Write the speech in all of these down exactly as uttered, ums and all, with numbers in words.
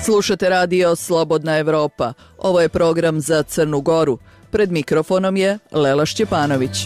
Slušate radio Slobodna Evropa. Ovo je program za Crnu Goru. Pred mikrofonom je Lela Šćepanović.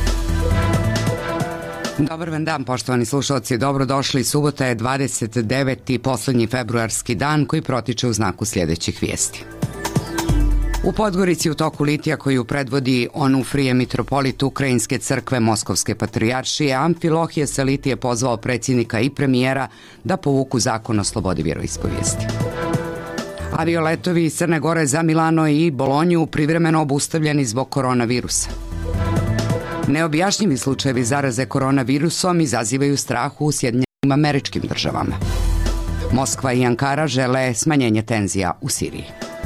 Dobar vam dan, poštovani slušalci. Dobrodošli. Subota je dvadeset deveti poslednji februarski dan koji protiče u znaku sljedećih vijesti. U Podgorici u toku litija koju predvodi Onufrije, mitropolit Ukrajinske crkve Moskovske patrijaršije, Amfilohije Saliti je pozvao predsjednika i premijera da povuku zakon o slobodi vjeroispovijesti. Avioletovi iz Crne Gore za Milano i Bolonju privremeno obustavljeni zbog koronavirusa. Neobjašnjivi slučajevi zaraze koronavirusom izazivaju strah u Sjedinjenim Američkim Državama. Moskva i Ankara žele smanjenje tenzija u Siriji.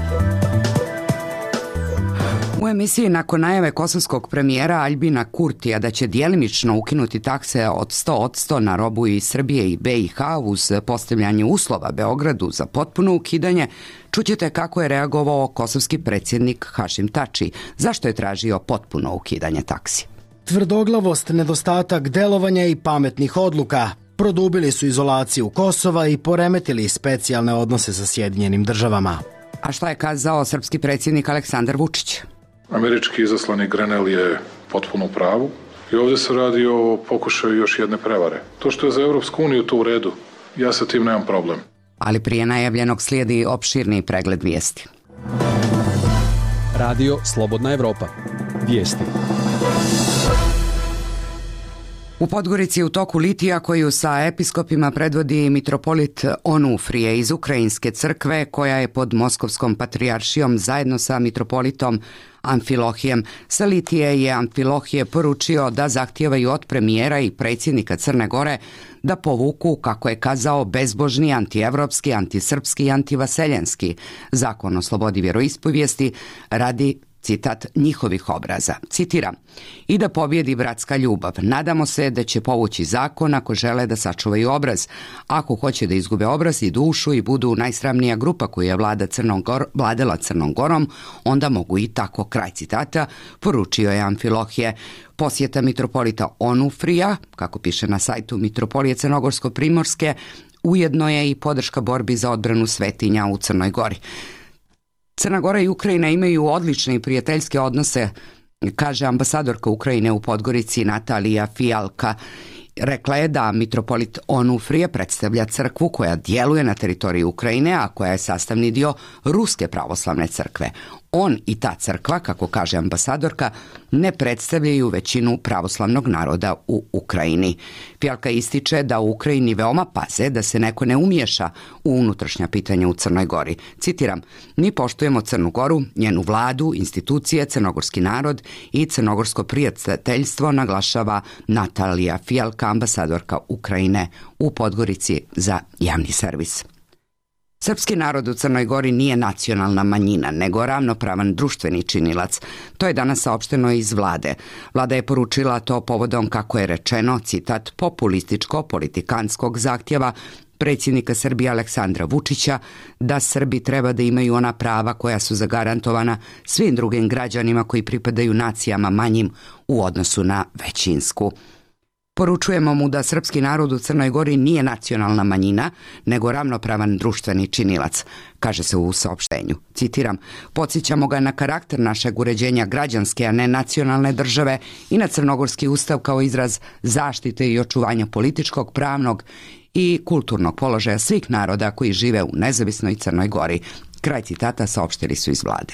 U emisiji nakon najave kosovskog premijera Aljbina Kurtija da će djelimično ukinuti takse od sto posto na robu iz Srbije i be i ha uz postavljanje uslova Beogradu za potpuno ukidanje, čućete kako je reagovao kosovski predsjednik Hašim Tači, zašto je tražio potpuno ukidanje taksi. Tvrdoglavost, nedostatak delovanja i pametnih odluka produbili su izolaciju Kosova i poremetili specijalne odnose sa Sjedinjenim Državama. A šta je kazao srpski predsjednik Aleksandar Vučić? Američki izaslanik Grenell je potpuno u pravu i ovdje se radi o pokušaju još jedne prevare. To što je za Evropsku uniju to u redu, ja sa tim nemam problem. Ali prije najavljenog slijedi opširni pregled vijesti. Radio Slobodna Evropa. Vijesti. U Podgorici u toku litija koju sa episkopima predvodi mitropolit Onufrije iz Ukrajinske crkve koja je pod Moskovskom patrijaršijom zajedno sa mitropolitom Amfilohijem. Sa litije je Amfilohije poručio da zahtijevaju od premijera i predsjednika Crne Gore da povuku, kako je kazao, bezbožni, antievropski, antisrpski i antivaseljenski zakon o slobodi vjeroispovijesti radi, citat, njihovih obraza. Citiram, i da pobjedi bratska ljubav. Nadamo se da će povući zakon ako žele da sačuvaju obraz. Ako hoće da izgube obraz i dušu i budu najsramnija grupa koja je vlada Crnom Gor, vladala Crnom Gorom, onda mogu i tako, kraj citata, poručio je Amfilohije. Posjeta mitropolita Onufrija, kako piše na sajtu Mitropolije Crnogorsko-Primorske, ujedno je i podrška borbi za odbranu svetinja u Crnoj Gori. Crna Gora i Ukrajina imaju odlične i prijateljske odnose, kaže ambasadorka Ukrajine u Podgorici Natalija Fijalka. Rekla je da mitropolit Onufrije predstavlja crkvu koja djeluje na teritoriji Ukrajine, a koja je sastavni dio Ruske pravoslavne crkve. On i ta crkva, kako kaže ambasadorka, ne predstavljaju većinu pravoslavnog naroda u Ukrajini. Fijalka ističe da u Ukrajini veoma paze da se neko ne umiješa u unutrašnja pitanja u Crnoj Gori. Citiram, mi poštujemo Crnu Goru, njenu vladu, institucije, crnogorski narod i crnogorsko prijateljstvo, naglašava Natalija Fijalka, ambasadorka Ukrajine u Podgorici za javni servis. Srpski narod u Crnoj Gori nije nacionalna manjina, nego ravnopravan društveni činilac. To je danas saopšteno iz vlade. Vlada je poručila to povodom, kako je rečeno, citat, populističko-politikanskog zahtjeva predsjednika Srbije Aleksandra Vučića da Srbi treba da imaju ona prava koja su zagarantovana svim drugim građanima koji pripadaju nacijama manjim u odnosu na većinsku. Poručujemo mu da srpski narod u Crnoj Gori nije nacionalna manjina, nego ravnopravan društveni činilac, kaže se u saopštenju. Citiram, podsjećamo ga na karakter našeg uređenja građanske, a ne nacionalne države i na crnogorski ustav kao izraz zaštite i očuvanja političkog, pravnog i kulturnog položaja svih naroda koji žive u nezavisnoj Crnoj Gori. Kraj citata saopštili su iz vlade.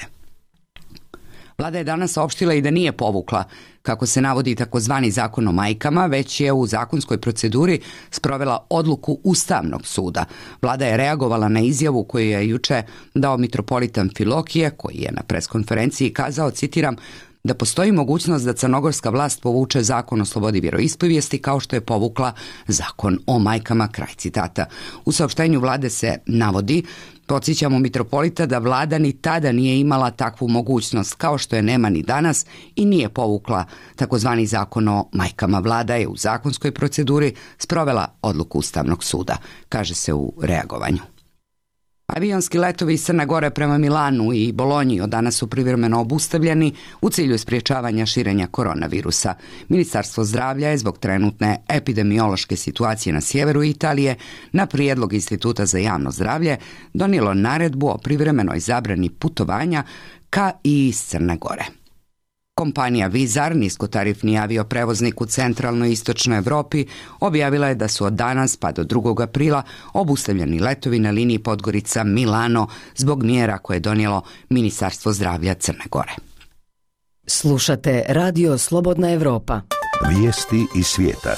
Vlada je danas saopštila i da nije povukla, kako se navodi, takozvani zakon o majkama, već je u zakonskoj proceduri sprovela odluku Ustavnog suda. Vlada je reagovala na izjavu koju je juče dao mitropolit Amfilohije, koji je na preskonferenciji kazao, citiram, da postoji mogućnost da crnogorska vlast povuče zakon o slobodi vjeroispovijesti kao što je povukla zakon o majkama, kraj citata. U saopštenju vlade se navodi, podsjećamo mitropolita da vlada ni tada nije imala takvu mogućnost kao što je nema ni danas i nije povukla takozvani zakon o majkama. Vlada je u zakonskoj proceduri sprovela odluku Ustavnog suda, kaže se u reagovanju. A Avionski letovi iz Crne Gore prema Milanu i Bolonji od danas su privremeno obustavljeni u cilju sprječavanja širenja koronavirusa. Ministarstvo zdravlja je zbog trenutne epidemiološke situacije na sjeveru Italije na prijedlog Instituta za javno zdravlje donijelo naredbu o privremenoj zabrani putovanja ka i iz Crne Gore. Kompanija Vizar, niskotarifni avioprevoznik u centralnoj i istočnoj Evropi, objavila je da su od danas pa do drugog aprila obustavljeni letovi na liniji Podgorica-Milano zbog mjera koje je donijelo Ministarstvo zdravlja Crne Gore. Slušate Radio Slobodna Evropa. Vijesti iz svijeta.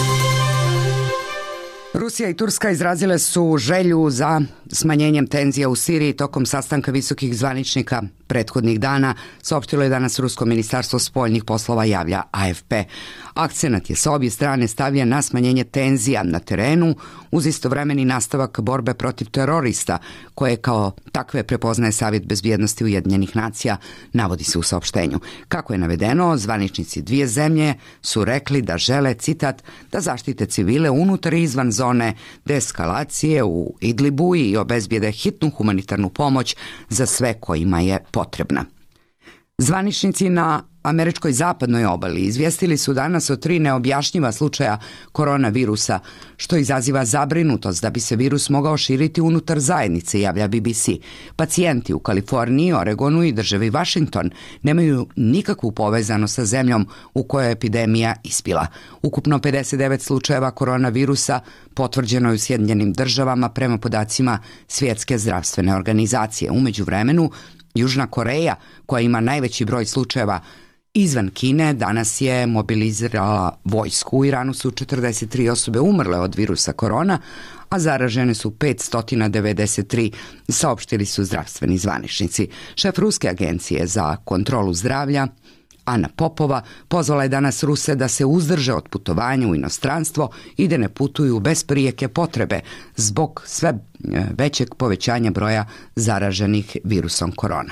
Rusija i Turska izrazile su želju za smanjenjem tenzija u Siriji tokom sastanka visokih zvaničnika prethodnih dana, saopštilo je danas Rusko ministarstvo spoljnih poslova, javlja A F P. Akcenat je sa obje strane stavljen na smanjenje tenzija na terenu uz istovremeni nastavak borbe protiv terorista, koje kao takve prepoznaje Savjet bezbjednosti Ujedinjenih nacija, navodi se u saopštenju. Kako je navedeno, zvaničnici dvije zemlje su rekli da žele, citat, da zaštite civile unutar i izvan zone deeskalacije u Idlibu i obezbijede hitnu humanitarnu pomoć za sve kojima je potrebna. Zvaničnici na američkoj zapadnoj obali izvijestili su danas o tri neobjašnjiva slučaja koronavirusa, što izaziva zabrinutost da bi se virus mogao širiti unutar zajednice, javlja B B C. Pacijenti u Kaliforniji, Oregonu i državi Washington nemaju nikakvu povezanost sa zemljom u kojoj je epidemija ispila. Ukupno pedeset devet slučajeva koronavirusa potvrđeno je u Sjedinjenim državama prema podacima Svjetske zdravstvene organizacije. U međuvremenu, Južna Koreja, koja ima najveći broj slučajeva izvan Kine, danas je mobilizirala vojsku. U Iranu su četrdeset tri osobe umrle od virusa korona, a zaražene su petsto devedeset tri, saopštili su zdravstveni zvaničnici. Šef Ruske agencije za kontrolu zdravlja, Ana Popova, pozvala je danas Ruse da se uzdrže od putovanja u inostranstvo i da ne putuju bez prijeke potrebe zbog sve većeg povećanja broja zaraženih virusom korona.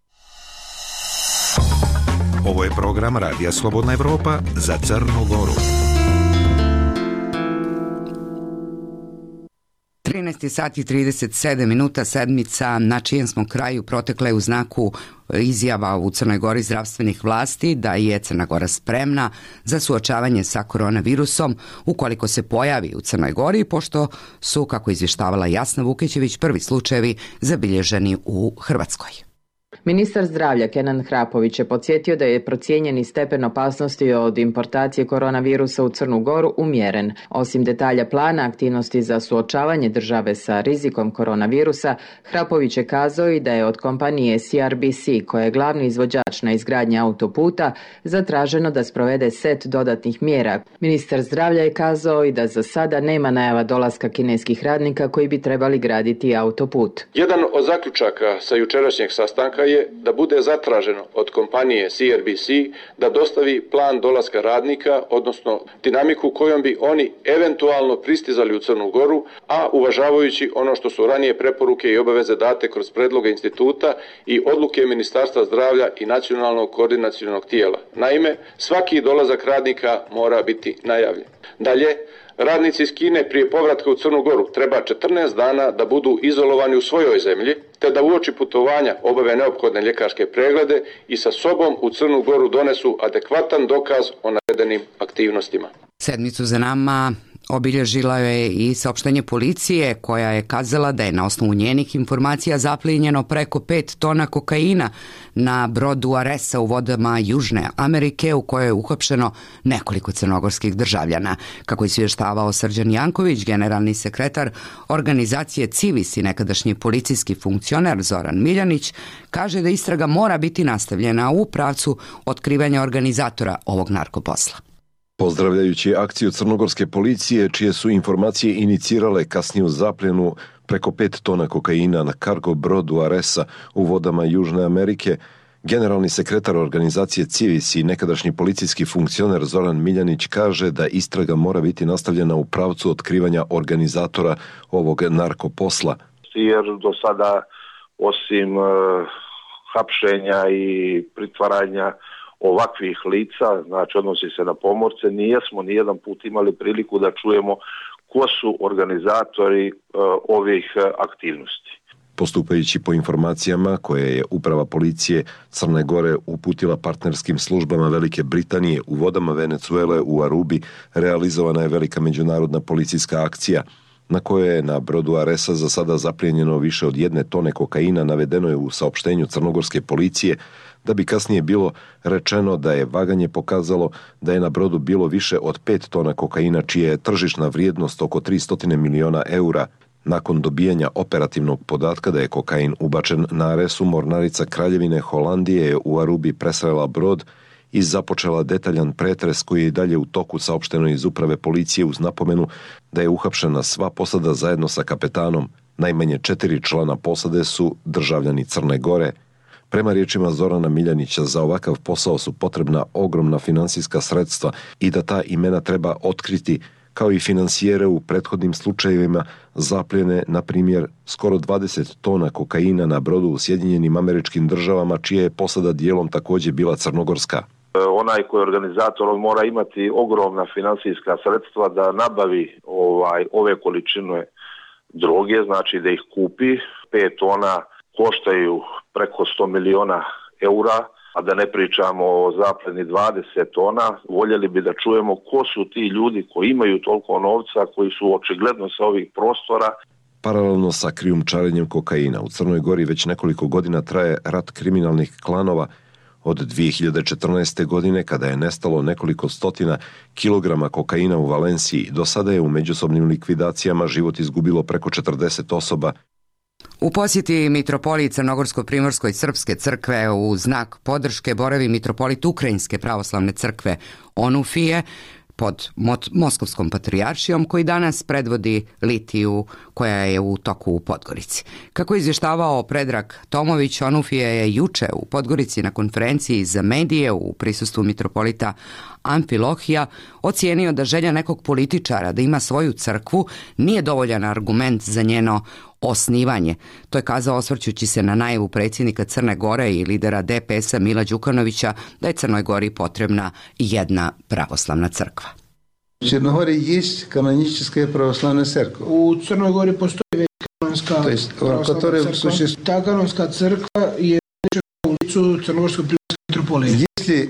Ovo je program Radija Slobodna Evropa za Crnu Goru. trinaest sati i trideset sedam minuta, sedmica na čijem smo kraju protekla je u znaku izjava u Crnoj Gori zdravstvenih vlasti da je Crna Gora spremna za suočavanje sa koronavirusom ukoliko se pojavi u Crnoj Gori, pošto su, kako izvještavala Jasna Vukićević, prvi slučajevi zabilježeni u Hrvatskoj. Ministar zdravlja Kenan Hrapović je podsjetio da je procijenjeni stepen opasnosti od importacije koronavirusa u Crnu Goru umjeren. Osim detalja plana aktivnosti za suočavanje države sa rizikom koronavirusa, Hrapović je kazao i da je od kompanije C R B C, koja je glavni izvođač na izgradnji autoputa, zatraženo da sprovede set dodatnih mjera. Ministar zdravlja je kazao i da za sada nema najava dolaska kineskih radnika koji bi trebali graditi autoput. Jedan od zaključaka sa jučerašnjeg sastanka je da bude zatraženo od kompanije C R B C da dostavi plan dolaska radnika, odnosno dinamiku kojom bi oni eventualno pristizali u Crnu Goru, a uvažavajući ono što su ranije preporuke i obaveze date kroz predloge instituta i odluke Ministarstva zdravlja i nacionalnog koordinacionog tijela. Naime, svaki dolazak radnika mora biti najavljen. Dalje, radnici iz Kine prije povratka u Crnu Goru treba četrnaest dana da budu izolovani u svojoj zemlji, te da uoči putovanja obave neophodne ljekarske preglede i sa sobom u Crnu Goru donesu adekvatan dokaz o navedenim aktivnostima. Sedmicu za nama obilježila je i saopštenje policije koja je kazala da je na osnovu njenih informacija zaplijenjeno preko pet tona kokaina na brodu Aresa u vodama Južne Amerike u kojoj je uhapšeno nekoliko crnogorskih državljana. Kako je izvještavao Srđan Janković, generalni sekretar organizacije Civis i nekadašnji policijski funkcioner Zoran Miljanić, kaže da istraga mora biti nastavljena u pravcu otkrivanja organizatora ovog narkoposla. Pozdravljajući akciju crnogorske policije, čije su informacije inicirale kasniju zapljenu preko pet tona kokaina na kargo brodu Aresa u vodama Južne Amerike, generalni sekretar organizacije Civis i nekadašnji policijski funkcioner Zoran Miljanić kaže da istraga mora biti nastavljena u pravcu otkrivanja organizatora ovog narkoposla. Jer do sada, osim uh, hapšenja i pritvaranja ovakvih lica, znači odnosi se na pomorce, nijesmo nijedan put imali priliku da čujemo ko su organizatori uh, ovih uh, aktivnosti. Postupajući po informacijama koje je uprava policije Crne Gore uputila partnerskim službama Velike Britanije u vodama Venecuele u Arubi, realizovana je velika međunarodna policijska akcija na kojoj je na brodu Aresa za sada zaplijenjeno više od jedne tone kokaina, navedeno je u saopštenju crnogorske policije, da bi kasnije bilo rečeno da je vaganje pokazalo da je na brodu bilo više od pet tona kokaina, čija je tržišna vrijednost oko tristo miliona eura. Nakon dobijanja operativnog podatka da je kokain ubačen na Aresu, mornarica Kraljevine Holandije je u Arubi presrela brod i započela detaljan pretres koji je dalje u toku, saopšteno iz uprave policije uz napomenu da je uhapšena sva posada zajedno sa kapetanom. Najmanje četiri člana posade su državljani Crne Gore. Prema riječima Zorana Miljanića, za ovakav posao su potrebna ogromna finansijska sredstva i da ta imena treba otkriti, kao i finansijere u prethodnim slučajevima zapljene, na primjer, skoro dvadeset tona kokaina na brodu u Sjedinjenim Američkim Državama, čija je posada dijelom također bila crnogorska. Onaj koji je organizator, on mora imati ogromna finansijska sredstva da nabavi ovaj, ove količine droge, znači da ih kupi. Pet tona koštaju preko sto miliona eura, a da ne pričamo o zapljeni dvadeset tona. Voljeli bi da čujemo ko su ti ljudi koji imaju toliko novca, koji su očigledno sa ovih prostora. Paralelno sa krijumčarenjem kokaina u Crnoj Gori već nekoliko godina traje rat kriminalnih klanova. Od dvije hiljade četrnaeste. godine, kada je nestalo nekoliko stotina kilograma kokaina u Valenciji, do sada je u međusobnim likvidacijama život izgubilo preko četrdeset osoba. U posjeti mitropolit Crnogorsko-Primorskoj srpske crkve u znak podrške boravi mitropolit Ukrajinske pravoslavne crkve Onufije pod Moskovskom patrijaršijom, koji danas predvodi litiju koja je u toku u Podgorici. Kako je izvještavao Predrag Tomović, Onufije je juče u Podgorici na konferenciji za medije u prisustvu mitropolita Amfilohija ocijenio da želja nekog političara da ima svoju crkvu nije dovoljan argument za njeno osnivanje. To je kazao osvrćući se na najavu predsjednika Crne Gore i lidera D P S-a Mila Đukanovića da je Crnoj Gori potrebna jedna pravoslavna crkva. U Crnoj Gori je kanonička pravoslavna crkva. U Crnoj Gori postoji već kanonska pravoslavna crkva. Ta kanonska crkva je u licu Crnogorsko-Primorske mitropolije.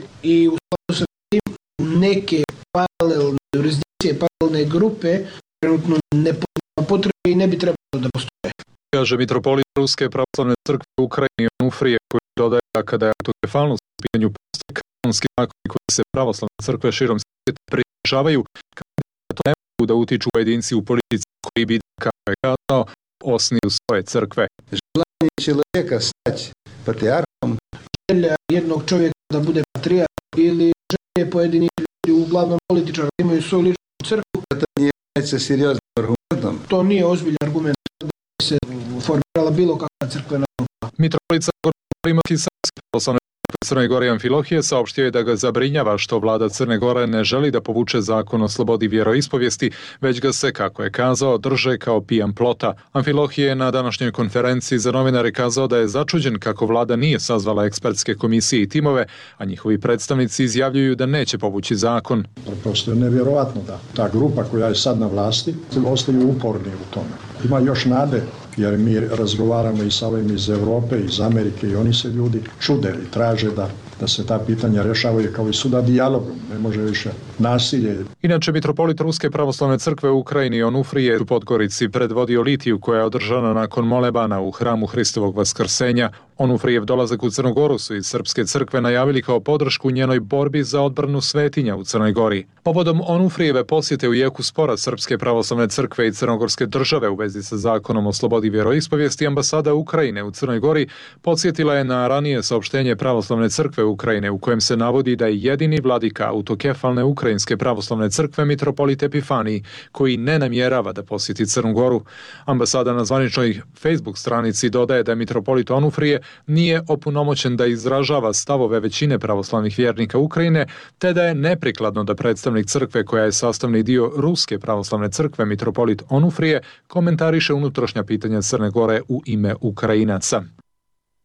I u skladu sa tim neke paralelne jurisdikcije, paralelne grupe trenutno ne potrebe i ne bi trebalo da postoje. Kaže mitropolit Ruske pravoslavne crkve u Ukrajini Onufrije, koji dodaje da kada je autokefalnost u pitanju postoje kanonski zakoni koji se pravoslavne crkve širom svijeta pridržavaju, kada to ne mogu da utiču pojedinci u politici koji bi, kako je kazao, osniju svoje crkve. Želanje čovjeka stati patrijarhom. Želja jednog čovjeka da bude patrijarh ili želje pojedinih ljudi, uglavnom političara, imaju svoju ličnu crkvu. To nije neće serioznim argumentom. To nije ozbiljan argument da bi se formirala bilo kakva crkvena grupa. Mitropolit Crnogorsko-Primorske srpske pravoslavne Crne Gore Amfilohije saopštio je da ga zabrinjava što vlada Crne Gore ne želi da povuče zakon o slobodi vjeroispovijesti, već ga se, kako je kazao, drže kao pijan plota. Amfilohije je na današnjoj konferenciji za novinare kazao da je začuđen kako vlada nije sazvala ekspertske komisije i timove, a njihovi predstavnici izjavljuju da neće povući zakon. Prosto je nevjerovatno da ta grupa koja je sad na vlasti ostaju uporni u tome. Ima još nade, jer mi razgovaramo i sa ovim iz Europe, iz Amerike, i oni se ljudi čude i traže da, da se ta pitanja rješavaju kao i suda dijalogom, ne može više nasilje. Inače, mitropolit Ruske pravoslavne crkve u Ukrajini Onufrije u Podgorici predvodio litiju koja je održana nakon molebana u hramu Hristovog vaskrsenja. Onufrijev dolazak u Crnu Goru su iz Srpske crkve najavili kao podršku njenoj borbi za odbranu svetinja u Crnoj Gori. Povodom Onufrijeve posjete u jeku spora Srpske pravoslavne crkve i Crnogorske države u vezi sa zakonom o slobodi vjeroispovijesti, ambasada Ukrajine u Crnoj Gori podsjetila je na ranije saopštenje pravoslavne crkve Ukrajine u kojem se navodi da je jedini vladika autokefalne Ukrajinske pravoslavne crkve mitropolit Epifanij, koji ne namjerava da posjeti Crnu Goru. Ambasada na zvaničnoj Facebook stranici dodaje da mitropolit Onufrije nije opunomoćen da izražava stavove većine pravoslavnih vjernika Ukrajine, te da je neprikladno da predstavnik crkve koja je sastavni dio Ruske pravoslavne crkve mitropolit Onufrije komentariše unutrašnja pitanja Crne Gore u ime Ukrajinaca.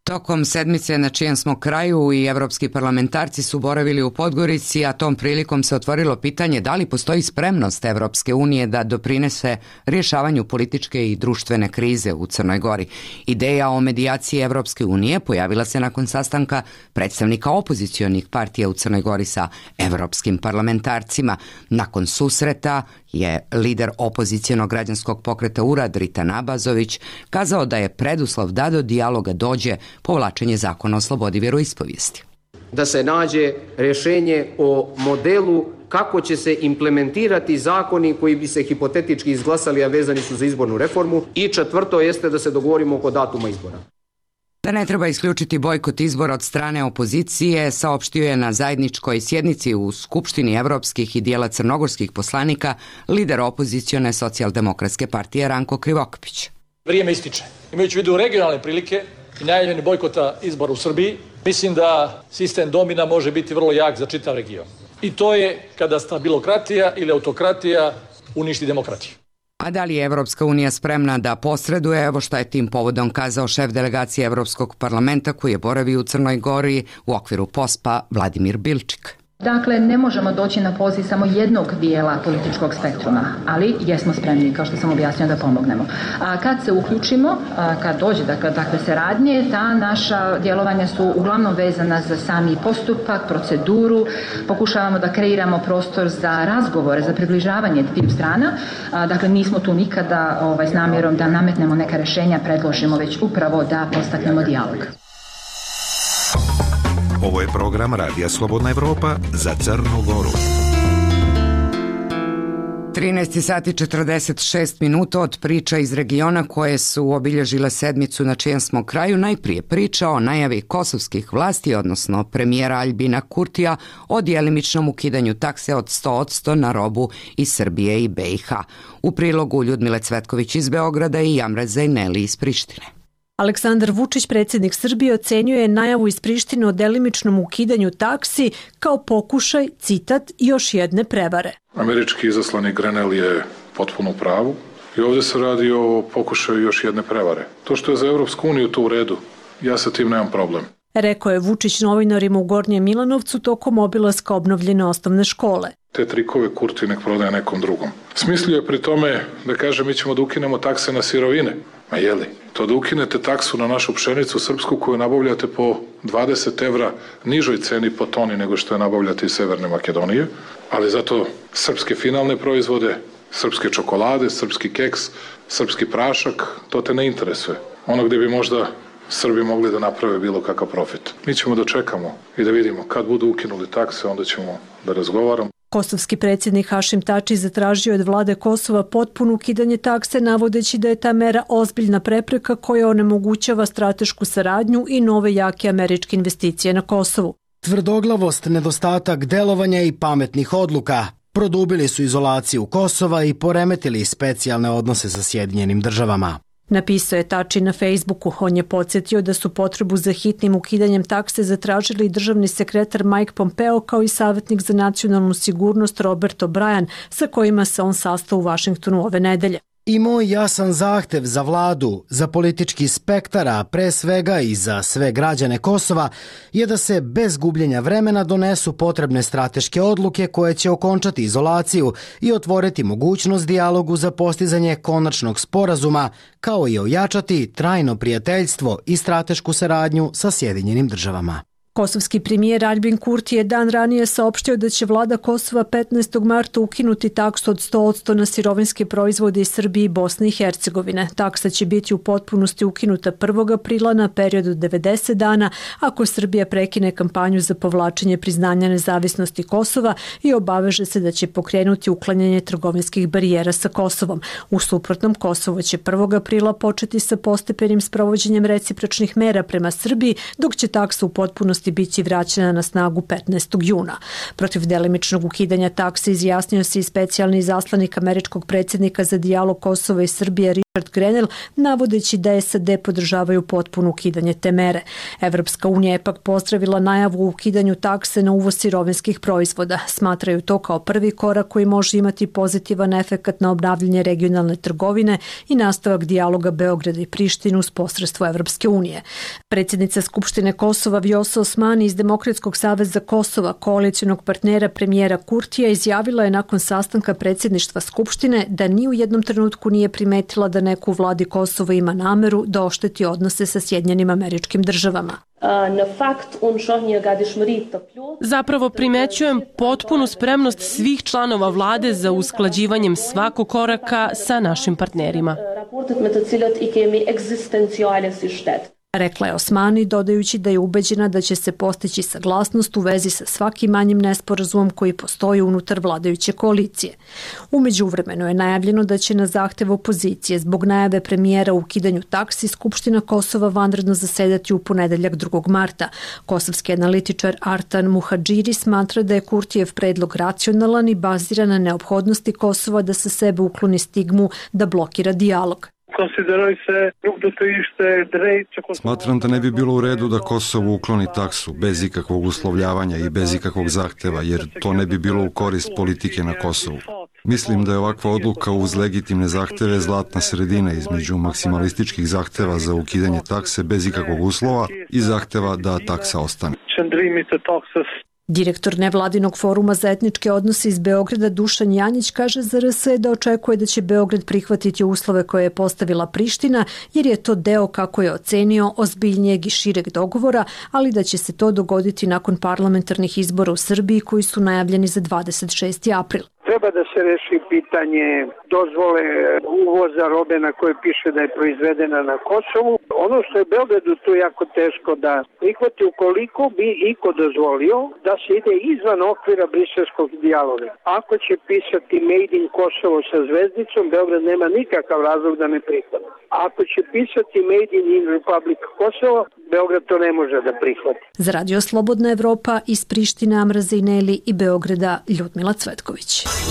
Tokom sedmice na čijem smo kraju i evropski parlamentarci su boravili u Podgorici, a tom prilikom se otvorilo pitanje da li postoji spremnost Evropske unije da doprinese rješavanju političke i društvene krize u Crnoj Gori. Ideja o medijaciji Evropske unije pojavila se nakon sastanka predstavnika opozicionih partija u Crnoj Gori sa evropskim parlamentarcima. Nakon susreta je lider opozicionog građanskog pokreta U R A Dritan Abazović kazao da je preduslov da do dijaloga dođe povlačenje zakona o slobodi vjeroispovijesti. Da se nađe rješenje o modelu kako će se implementirati zakoni koji bi se hipotetički izglasali, a vezani su za izbornu reformu. I četvrto jeste da se dogovorimo oko datuma izbora. Da ne treba isključiti bojkot izbora od strane opozicije, saopštio je na zajedničkoj sjednici u Skupštini evropskih i dijela crnogorskih poslanika lider opozicione socijaldemokratske partije Ranko Krivokapić. Vrijeme ističe. Imajući u vidu regionalne prilike i najavljeni bojkota izbora u Srbiji, mislim da sistem domina može biti vrlo jak za čitav region. I to je kada stabilokratija ili autokratija uništi demokratiju. A da li je Evropska unija spremna da posreduje? Evo šta je tim povodom kazao šef delegacije Evropskog parlamenta koji je boravio u Crnoj Gori u okviru POSPA Vladimir Bilčik. Dakle, ne možemo doći na poziv samo jednog dijela političkog spektruma, ali jesmo spremni, kao što sam objasnila, da pomognemo. A kad se uključimo, a kad dođe dakle, takve saradnje, ta naša djelovanja su uglavnom vezana za sami postupak, proceduru, pokušavamo da kreiramo prostor za razgovore, za približavanje dviju strana. A, dakle, nismo tu nikada ovaj, s namjerom da nametnemo neka rješenja, predložimo, već upravo da postaknemo dijalog. Ovo je program Radija Slobodna Evropa za Crnu Goru. trinaest sati četrdeset šest minuta od priča iz regiona koje su obilježile sedmicu na čijem smo kraju. Najprije priča o najavi kosovskih vlasti, odnosno premijera Aljbina Kurtija, o djelimičnom ukidanju takse od sto posto na robu iz Srbije i B i H. U prilogu Ljudmile Cvetković iz Beograda i Jamre Zajneli iz Prištine. Aleksandar Vučić, predsjednik Srbije, ocenjuje najavu iz Prištine o delimičnom ukidanju taksi kao pokušaj, citat, još jedne prevare. Američki izaslanik Grenell je potpuno u pravu i ovdje se radi o pokušaju još jedne prevare. To što je za Evropsku uniju to u redu, ja sa tim nemam problem. Rekao je Vučić novinarima u Gornjem Milanovcu tokom obilaska obnovljene osnovne škole. Te trikove Kurti nek prodaje nekom drugom. Smislio je pri tome da kaže mi ćemo da ukinemo takse na sirovine. Ma jeli, to da ukinete taksu na našu pšenicu srpsku koju nabavljate po dvadeset evra nižoj ceni po toni nego što je nabavljate iz Severne Makedonije, ali zato srpske finalne proizvode, srpske čokolade, srpski keks, srpski prašak, to te ne interesuje. Ono gdje bi možda Srbi mogli da naprave bilo kakav profit. Mi ćemo da čekamo i da vidimo kad budu ukinuli takse, onda ćemo da razgovaramo. Kosovski predsjednik Hašim Tači zatražio od vlade Kosova potpuno ukidanje takse, navodeći da je ta mera ozbiljna prepreka koja onemogućava stratešku saradnju i nove jake američke investicije na Kosovu. Tvrdoglavost, nedostatak delovanja i pametnih odluka produbili su izolaciju Kosova i poremetili specijalne odnose sa Sjedinjenim državama. Napisao je Tači na Facebooku. On je podsjetio da su potrebu za hitnim ukidanjem takse zatražili i državni sekretar Mike Pompeo kao i savjetnik za nacionalnu sigurnost Robert O'Brien, sa kojima se on sastao u Vašingtonu ove nedelje. I moj jasan zahtev za vladu, za politički spektar, a pre svega i za sve građane Kosova, je da se bez gubljenja vremena donesu potrebne strateške odluke koje će okončati izolaciju i otvoriti mogućnost dijalogu za postizanje konačnog sporazuma, kao i ojačati trajno prijateljstvo i stratešku saradnju sa Sjedinjenim državama. Kosovski premijer Aljbin Kurti je dan ranije saopštio da će vlada Kosova petnaestog marta ukinuti taksu od sto posto na sirovinske proizvode iz Srbije i Bosne i Hercegovine. Taksa će biti u potpunosti ukinuta prvog aprila na period od devedeset dana ako Srbija prekine kampanju za povlačenje priznanja nezavisnosti Kosova i obaveže se da će pokrenuti uklanjanje trgovinskih barijera sa Kosovom. U suprotnom, Kosovo će prvog aprila početi sa postepenim sprovođenjem recipročnih mera prema Srbiji, dok će taksa u potpunosti biti vraćena na snagu petnaestog juna. Protiv delimičnog ukidanja takse izjasnio se i specijalni izaslanik američkog predsjednika za dijalog Kosova i Srbije Grenell, navodeći da S A D podržavaju potpuno ukidanje te mere. Evropska unija je pak pozdravila najavu o ukidanju takse na uvoz sirovinskih proizvoda. Smatraju to kao prvi korak koji može imati pozitivan efekat na obnavljanje regionalne trgovine i nastavak dijaloga Beograda i Prištine uz posredstvo Evropske unije. Predsjednica Skupštine Kosova Vjosa Osmani iz Demokratskog saveza Kosova, koalicionog partnera premijera Kurtija, izjavila je nakon sastanka predsjedništva Skupštine da ni u jednom trenutku nije primetila da neko u vladi Kosova ima nameru da ošteti odnose sa Sjedinjenim Američkim Državama. Zapravo primećujem potpunu spremnost svih članova vlade za usklađivanjem svakog koraka sa našim partnerima. Rekla je Osmani, dodajući da je ubeđena da će se postići saglasnost u vezi sa svakim manjim nesporazumom koji postoji unutar vladajuće koalicije. U međuvremenu je najavljeno da će na zahtev opozicije zbog najave premijera u ukidanju taksi Skupština Kosova vanredno zasedati u ponedeljak drugog marta. Kosovski analitičar Artan Muhadžiri smatra da je Kurtijev predlog racionalan i baziran na neophodnosti Kosova da sa sebe ukloni stigmu da blokira dijalog. Smatram da ne bi bilo u redu da Kosovo ukloni taksu bez ikakvog uslovljavanja i bez ikakvog zahteva, jer to ne bi bilo u korist politike na Kosovu. Mislim da je ovakva odluka uz legitimne zahteve zlatna sredina između maksimalističkih zahteva za ukidanje takse bez ikakvog uslova i zahteva da taksa ostane. Direktor nevladinog foruma za etničke odnose iz Beograda Dušan Janjić kaže za R S da očekuje da će Beograd prihvatiti uslove koje je postavila Priština, jer je to deo, kako je ocenio, ozbiljnijeg i šireg dogovora, ali da će se to dogoditi nakon parlamentarnih izbora u Srbiji koji su najavljeni za dvadeset šesti april. Treba da se reši pitanje dozvole uvoza robe na koje piše da je proizvedena na Kosovu. Ono što je Beogradu tu jako teško da prihvati, ukoliko bi iko dozvolio da se ide izvan okvira briselskog dijaloga. Ako će pisati Made in Kosovo sa zvezdicom, Beograd nema nikakav razlog da ne prihvati. Ako će pisati Made in Republic Kosovo, Beograd to ne može da prihvati. Za Radio Slobodna Evropa iz Prištine Amra Zejneli i Beograda Ljudmila Cvetković.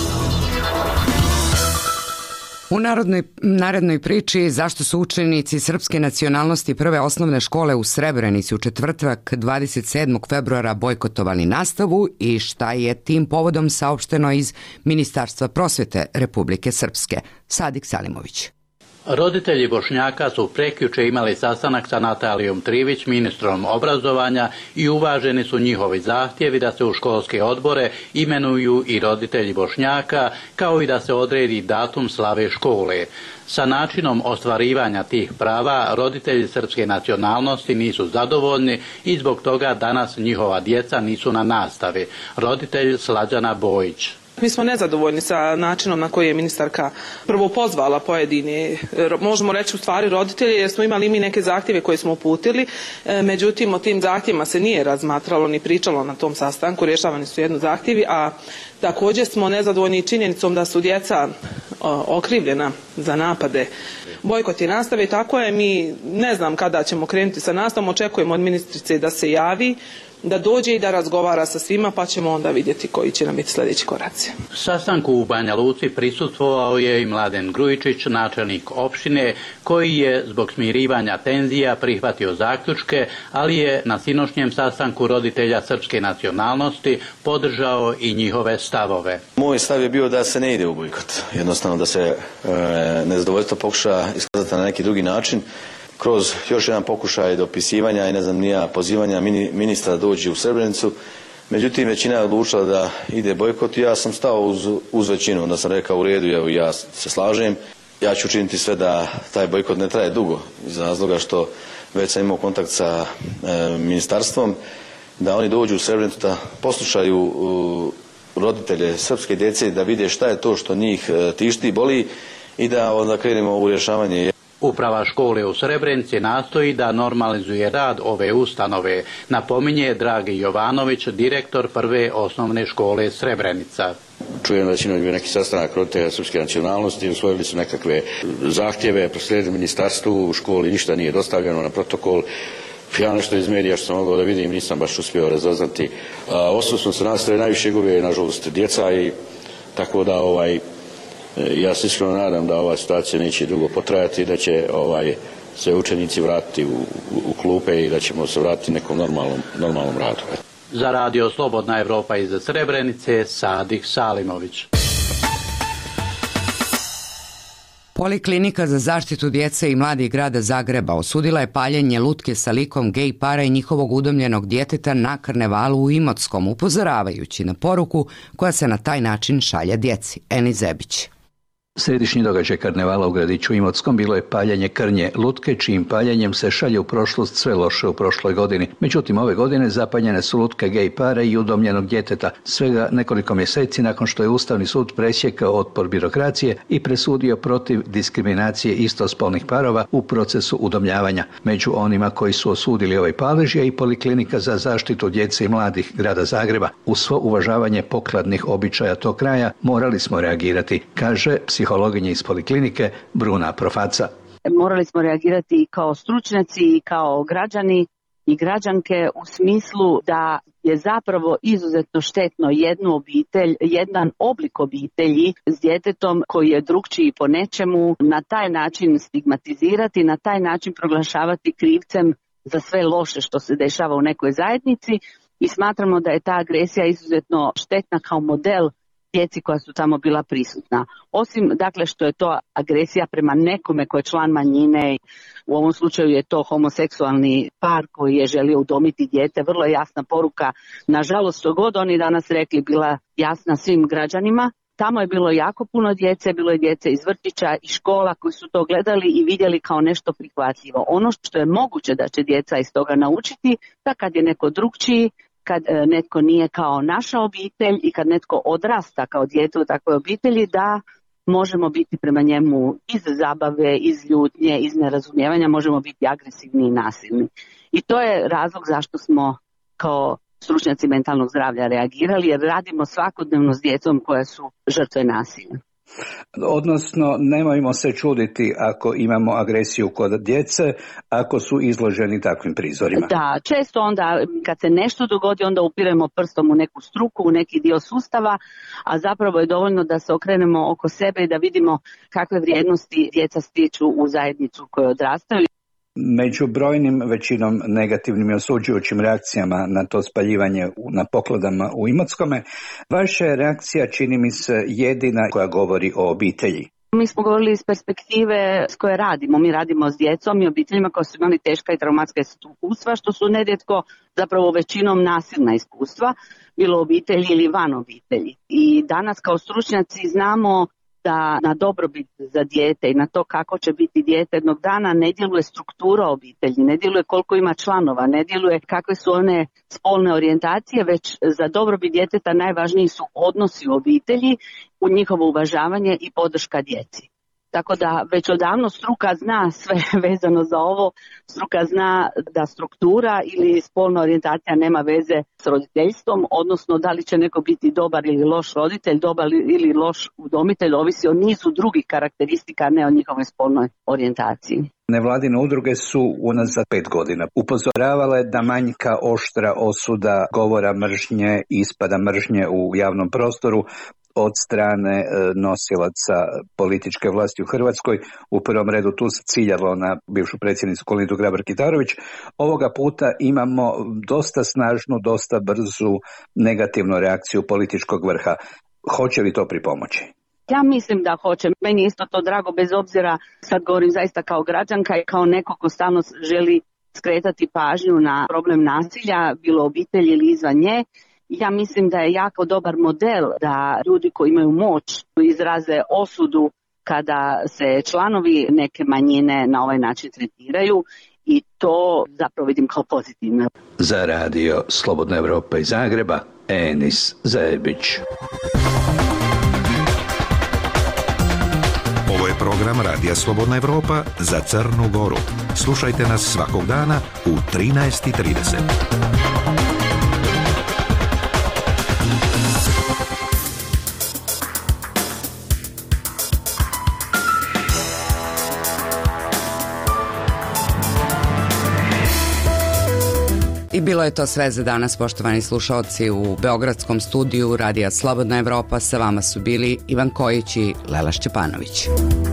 U narodnoj, narednoj priči zašto su učenici srpske nacionalnosti prve osnovne škole u Srebrenici u četvrtak dvadeset sedmog februara bojkotovali nastavu i šta je tim povodom saopšteno iz Ministarstva prosvete Republike Srpske. Sadik Salimović. Roditelji Bošnjaka su prekjuče imali sastanak sa Natalijom Trivić, ministrom obrazovanja, i uvaženi su njihovi zahtjevi da se u školske odbore imenuju i roditelji Bošnjaka, kao i da se odredi datum slave škole. Sa načinom ostvarivanja tih prava roditelji srpske nacionalnosti nisu zadovoljni i zbog toga danas njihova djeca nisu na nastavi. Roditelj Slađana Bojić. Mi smo nezadovoljni sa načinom na koji je ministarka prvo pozvala pojedini, možemo reći u stvari roditelje, jer smo imali mi neke zahtjeve koje smo uputili, međutim o tim zahtjevima se nije razmatralo ni pričalo na tom sastanku, rješavani su jedno zahtjevi, a također smo nezadovoljni činjenicom da su djeca okrivljena za napade. Bojkot je nastave i tako je, mi ne znam kada ćemo krenuti sa nastavom, očekujemo od ministrice da se javi, da dođe i da razgovara sa svima, pa ćemo onda vidjeti koji će nam biti sljedeći koraci. Sastanku u Banja Luci prisustvovao je i Mladen Grujičić, načelnik opštine, koji je zbog smirivanja tenzija prihvatio zaključke, ali je na sinošnjem sastanku roditelja srpske nacionalnosti podržao i njihove stavove. Moj stav je bio da se ne ide u bojkot, jednostavno da se e, nezadovoljstvo pokuša iskazati na neki drugi način, kroz još jedan pokušaj dopisivanja i ne znam nija pozivanja ministra da dođe u Srebrenicu. Međutim, većina je odlučila da ide bojkot i ja sam stao uz, uz većinu. Onda sam rekao u redu, evo, ja se slažem. Ja ću učiniti sve da taj bojkot ne traje dugo, iz razloga što već sam imao kontakt sa e, ministarstvom, da oni dođu u Srebrenicu, da poslušaju e, roditelje srpske djece, da vide šta je to što njih e, tišti, boli i da onda krenemo u rješavanje. Uprava škole u Srebrenici nastoji da normalizuje rad ove ustanove, napominje Dragi Jovanović, direktor prve osnovne škole Srebrenica. Čujem da će imati neki sastanak roditelja srpske nacionalnosti, usvojili su nekakve zahtjeve, proslijedili ministarstvu, u školi ništa nije dostavljeno na protokol. Ja nešto iz medija što sam mogao da vidim nisam baš uspio razaznati. Odsutnost nastave najviše gube, nažalost, djeca, i tako da ovaj Ja se iskreno nadam da ova situacija neće dugo potrajati i da će ovaj, se učenici vratiti u, u, u klupe i da ćemo se vratiti nekom normalnom, normalnom radu. Za radio Slobodna Evropa iz Srebrenice, Sadik Salimović. Poliklinika za zaštitu djece i mladih grada Zagreba osudila je paljenje lutke sa likom gej para i njihovog udomljenog djeteta na karnevalu u Imotskom, upozoravajući na poruku koja se na taj način šalje djeci. Eni Zebić. Središnji događaj karnevala u gradiću Imotskom bilo je paljenje krnje lutke, čijim paljenjem se šalje u prošlost sve loše u prošloj godini. Međutim, ove godine zapaljene su lutke gej para i udomljenog djeteta, svega nekoliko mjeseci nakon što je Ustavni sud presjekao otpor birokracije i presudio protiv diskriminacije istospolnih parova u procesu udomljavanja. Među onima koji su osudili ovaj palež je i Poliklinika za zaštitu djece i mladih grada Zagreba. Uz svo uvažavanje pokladnih običaja tog kraja morali smo reagirati, kaže psihologinja iz Poliklinike Bruna Profaca. Morali smo reagirati i kao stručnjaci i kao građani i građanke u smislu da je zapravo izuzetno štetno jednu obitelj, jedan oblik obitelji s djetetom koji je drukčiji po nečemu, na taj način stigmatizirati, na taj način proglašavati krivcem za sve loše što se dešava u nekoj zajednici i smatramo da je ta agresija izuzetno štetna kao model djeci koja su tamo bila prisutna. Osim, dakle, što je to agresija prema nekome ko je član manjine, u ovom slučaju je to homoseksualni par koji je želio udomiti dijete, vrlo je jasna poruka, nažalost, što god oni danas rekli, bila jasna svim građanima. Tamo je bilo jako puno djece, bilo je djece iz vrtića i škola koji su to gledali i vidjeli kao nešto prihvatljivo. Ono što je moguće da će djeca iz toga naučiti, da kad je neko drukčiji, kad netko nije kao naša obitelj i kad netko odrasta kao dijete u takvoj obitelji, da možemo biti prema njemu iz zabave, iz ljutnje, iz nerazumijevanja, možemo biti agresivni i nasilni. I to je razlog zašto smo kao stručnjaci mentalnog zdravlja reagirali, jer radimo svakodnevno s djecom koja su žrtve nasilja. Odnosno, nemojmo se čuditi ako imamo agresiju kod djece, ako su izloženi takvim prizorima. Da, često onda kad se nešto dogodi, onda upiremo prstom u neku struku, u neki dio sustava, a zapravo je dovoljno da se okrenemo oko sebe i da vidimo kakve vrijednosti djeca stiču u zajednicu koju odrastaju. Među brojnim većinom negativnim i osuđujućim reakcijama na to spaljivanje na pokladama u Imotskome, vaša je reakcija, čini mi se, jedina koja govori o obitelji. Mi smo govorili iz perspektive s koje radimo. Mi radimo s djecom i obiteljima koji su imali teška i traumatska iskustva, što su nerijetko zapravo većinom nasilna iskustva, bilo obitelji ili van obitelji. I danas kao stručnjaci znamo da na dobrobit za dijete i na to kako će biti dijete jednog dana ne djeluje struktura obitelji, ne djeluje koliko ima članova, ne djeluje kakve su one spolne orijentacije, već za dobrobit djeteta najvažniji su odnosi u obitelji, u njihovo uvažavanje i podrška djeci. Tako da već odavno struka zna sve vezano za ovo, struka zna da struktura ili spolna orijentacija nema veze s roditeljstvom, odnosno da li će neko biti dobar ili loš roditelj, dobar ili loš udomitelj, ovisi o nizu drugih karakteristika, ne o njihovoj spolnoj orijentaciji. Nevladine udruge su unazad pet godina upozoravale da manjka oštra osuda govora mržnje i ispada mržnje u javnom prostoru od strane nosilaca političke vlasti u Hrvatskoj. U prvom redu tu se ciljalo na bivšu predsjednicu Kolindu Grabar-Kitarović. Ovoga puta imamo dosta snažnu, dosta brzu negativnu reakciju političkog vrha. Hoće li to pripomoći? Ja mislim da hoće. Meni je isto to drago, bez obzira, sad govorim zaista kao građanka i kao neko ko stalno želi skretati pažnju na problem nasilja, bilo obitelji ili izvan nje. Ja mislim da je jako dobar model da ljudi koji imaju moć izraze osudu kada se članovi neke manjine na ovaj način tretiraju i to zapravo vidim kao pozitivno. Za radio Slobodna Evropa iz Zagreba, Enis Zebić. Ovo je program Radija Slobodna Evropa za Crnu Goru. Slušajte nas svakog dana u trinaest i trideset. I bilo je to sve za danas, poštovani slušalci. U beogradskom studiju Radija Slobodna Evropa sa vama su bili Ivan Kojić i Lela Šćepanović.